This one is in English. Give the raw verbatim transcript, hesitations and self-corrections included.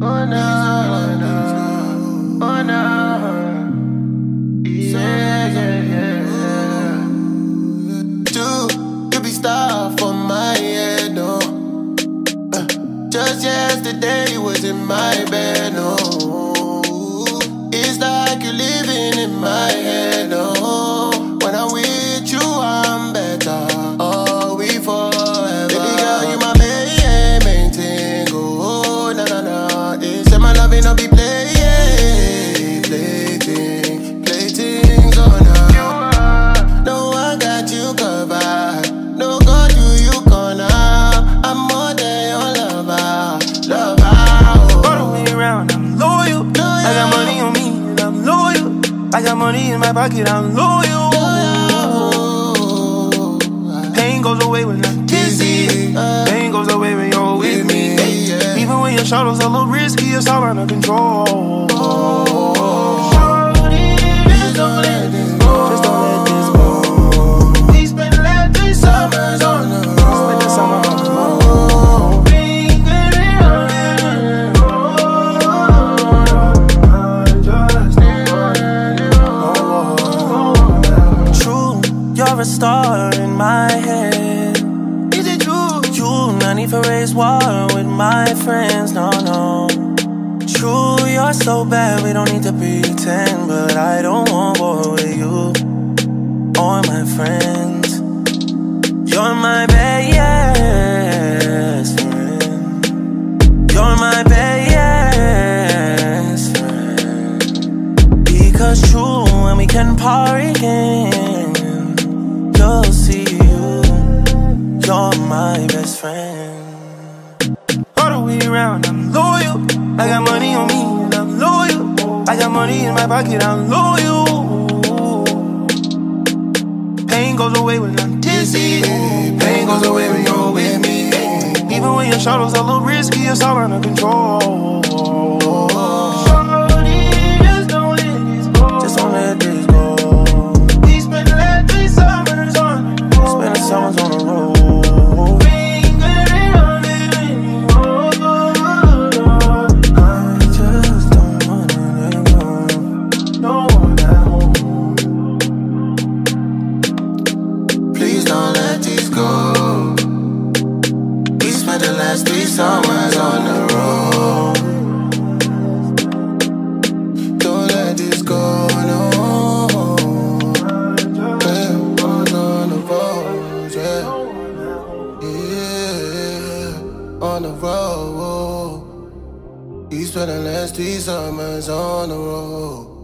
Oh no, oh no, oh no. Yeah, yeah, yeah. Two, you be star for my head, no. Uh, just yesterday you was in my bed, no. It's like you living in my head, no. When I'm with you, I'm better. Oh, we forever. Baby girl, you my main, main thing. Oh, na na na. They say my loving no be play, play thing, play things, oh no. No, I got you covered. No, go do you corner. I'm more than your lover, lover. Oh. All the way around, I'm loyal. loyal. I got money on me and I'm loyal. I got money in my pocket, I'm loyal. Pain goes away when I'm dizzy. Pain goes away when you're with me. Even when your shadows a little risky, it's all under control. Just don't let this go. Just don't let this go. We spent the last three summers on the road. Spent the summer on the road. You're a star in my head. Is it true? You not need to raise war with my friends, no, no. True, you're so bad, we don't need to pretend. But I don't want war with you or my friends. You're my best friend. You're my best friend. Because true, when we can part again, you'll see you, you're my best friend. All the way around, I'm loyal. I got money on me and I'm loyal. I got money in my pocket, I'm loyal. Pain goes away when I'm dizzy. Pain goes away when you're with me. Even when your shadows a little risky, it's all under control. Just don't let this go. Just don't let this go. Someone's on the road. We ain't getting on it anymore. I just don't wanna let go. No one at home. Please don't let these go. We spent the last three summers on the road. Don't let this go, no. On the road, we spent the last three summers on the road.